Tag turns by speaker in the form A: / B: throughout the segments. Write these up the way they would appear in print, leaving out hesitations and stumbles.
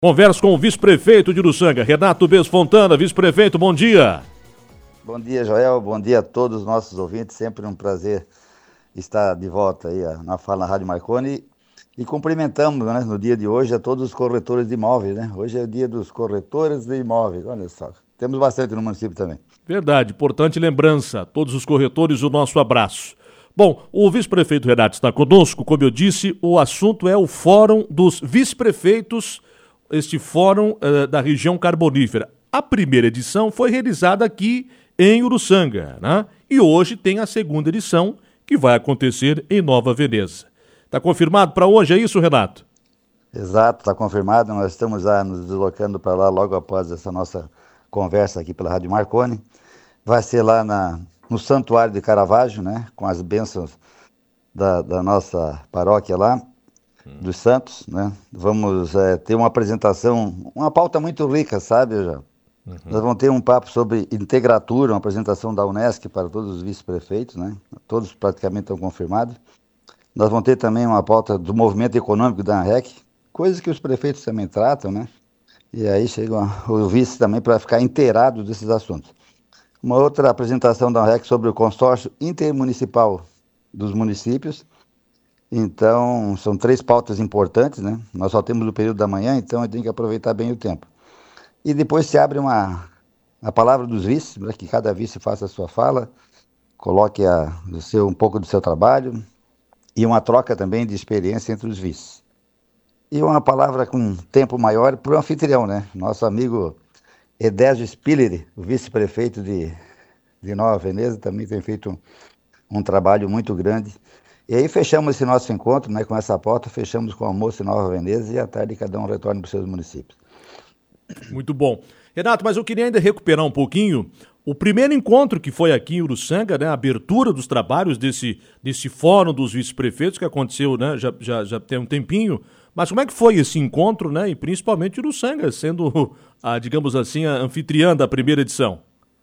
A: Converso com o vice-prefeito de Uruçanga, Renato Bez Fontana. Vice-prefeito, bom dia.
B: Bom dia, Joel. Bom dia a todos os nossos ouvintes. Sempre um prazer estar de volta aí na Fala Rádio Marconi. E cumprimentamos, né, no dia de hoje a todos os corretores de imóveis, né? Hoje é o dia dos corretores de imóveis, olha só. Temos bastante no município também.
A: Verdade, importante lembrança. Todos os corretores, o nosso abraço. Bom, o vice-prefeito Renato está conosco. Como eu disse, o assunto é o Fórum dos Vice-Prefeitos, este fórum da região carbonífera. A primeira edição foi realizada aqui em Uruçanga, né? E hoje tem a segunda edição, que vai acontecer em Nova Veneza. Está confirmado para hoje, é isso, Renato?
B: Exato, está confirmado. Nós estamos já nos deslocando para lá logo após essa nossa conversa aqui pela Rádio Marconi. Vai ser lá no Santuário de Caravaggio, né? Com as bênçãos da nossa paróquia lá, dos Santos, né? Vamos ter uma apresentação, uma pauta muito rica, sabe, já? Nós vamos ter um papo sobre Integratura, uma apresentação da Unesc para todos os vice-prefeitos, né? Todos praticamente estão confirmados. Nós vamos ter também uma pauta do movimento econômico da ANREC, coisas que os prefeitos também tratam, né? E aí chega o vice também para ficar inteirado desses assuntos. Uma outra apresentação da ANREC sobre o consórcio intermunicipal dos municípios. Então, são 3 pautas importantes, né? Nós só temos o período da manhã, então tem que aproveitar bem o tempo. E depois se abre a palavra dos vices, para que cada vice faça a sua fala, coloque um pouco do seu trabalho e uma troca também de experiência entre os vices. E uma palavra com tempo maior para o anfitrião, né? Nosso amigo Edésio Spiller, o vice-prefeito de Nova Veneza, também tem feito um trabalho muito grande. E aí fechamos esse nosso encontro, né, com essa pauta, fechamos com almoço em Nova Veneza e à tarde cada um retorna para os seus municípios.
A: Muito bom. Renato, mas eu queria ainda recuperar um pouquinho o primeiro encontro que foi aqui em Uruçanga, né, a abertura dos trabalhos desse fórum dos vice-prefeitos que aconteceu, né, já tem um tempinho. Mas como é que foi esse encontro, né, e principalmente Uruçanga, sendo, digamos assim, a anfitriã da primeira edição?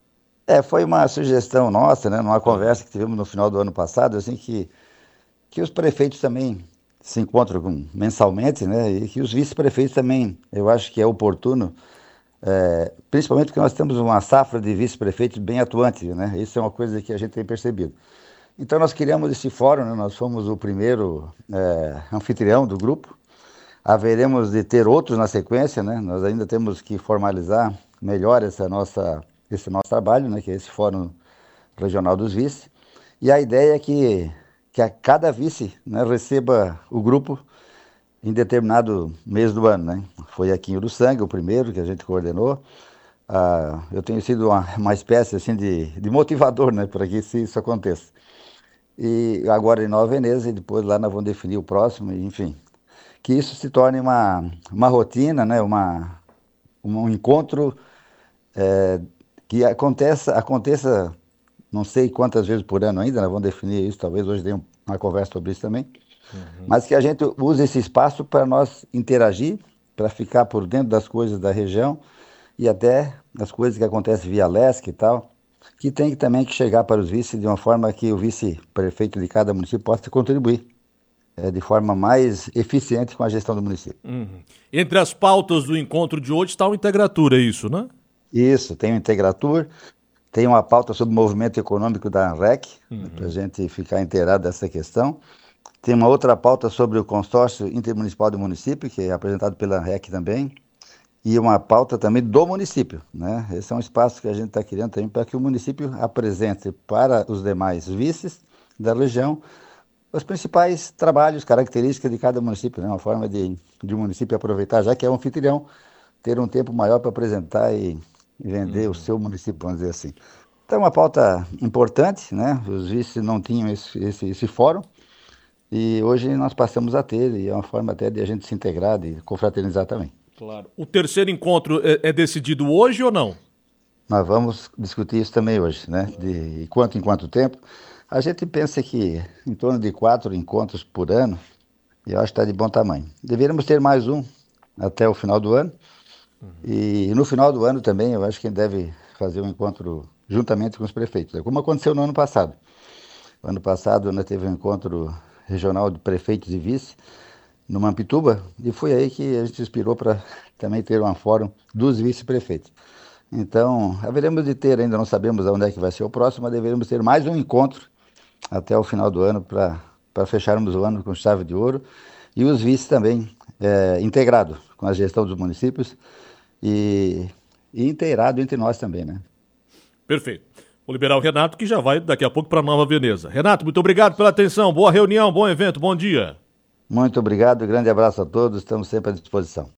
B: Foi uma sugestão nossa, né, numa conversa que tivemos no final do ano passado, assim, que os prefeitos também se encontram mensalmente, né, e que os vice-prefeitos também, eu acho que é oportuno, principalmente porque nós temos uma safra de vice-prefeitos bem atuante, né, isso é uma coisa que a gente tem percebido. Então nós criamos esse fórum, né, nós fomos o primeiro anfitrião do grupo, haveremos de ter outros na sequência, né, nós ainda temos que formalizar melhor esse nosso trabalho, né, que é esse fórum regional dos vice, e a ideia é que a cada vice, né, receba o grupo em determinado mês do ano, né? Foi aqui em Uruçanga, o primeiro que a gente coordenou. Eu tenho sido uma espécie assim de motivador, né, para que isso aconteça. E agora em Nova Veneza, e depois lá nós vamos definir o próximo, enfim. Que isso se torne uma rotina, né, um encontro que aconteça não sei quantas vezes por ano ainda, nós vamos definir isso, talvez hoje dê uma conversa sobre isso também, mas que a gente use esse espaço para nós interagir, para ficar por dentro das coisas da região e até das coisas que acontecem via LESC e tal, que tem também que chegar para os vices de uma forma que o vice-prefeito de cada município possa contribuir de forma mais eficiente com a gestão do município.
A: Entre as pautas do encontro de hoje está o Integratura, é isso, né?
B: Isso, tem o Integratur, tem uma pauta sobre o movimento econômico da ANREC, para a gente ficar inteirado dessa questão. Tem uma outra pauta sobre o consórcio intermunicipal do município, que é apresentado pela ANREC também, e uma pauta também do município, né? Esse é um espaço que a gente está criando também para que o município apresente para os demais vices da região os principais trabalhos, características de cada município, né? Uma forma de o município aproveitar, já que é um anfitrião, ter um tempo maior para apresentar e vender o seu município, vamos dizer assim. Então é uma pauta importante, né? Os vices não tinham esse fórum e hoje nós passamos a ter, e é uma forma até de a gente se integrar, de confraternizar também.
A: Claro. O terceiro encontro é decidido hoje ou não?
B: Nós vamos discutir isso também hoje, né? De quanto em quanto tempo. A gente pensa que em torno de 4 encontros por ano, e eu acho que está de bom tamanho. Deveríamos ter mais um até o final do ano. E no final do ano também, eu acho que a gente deve fazer um encontro juntamente com os prefeitos, como aconteceu no ano passado. No ano passado, nós teve um encontro regional de prefeitos e vice, no Mampituba, e foi aí que a gente se inspirou para também ter um fórum dos vice-prefeitos. Então, haveremos de ter, ainda não sabemos onde é que vai ser o próximo, mas deveremos ter mais um encontro até o final do ano para fecharmos o ano com chave de ouro, e os vices também integrados com a gestão dos municípios e inteirado entre nós também, né?
A: Perfeito. Vou liberar o Renato, que já vai daqui a pouco para Nova Veneza. Renato, muito obrigado pela atenção, boa reunião, bom evento, bom dia.
B: Muito obrigado, grande abraço a todos, estamos sempre à disposição.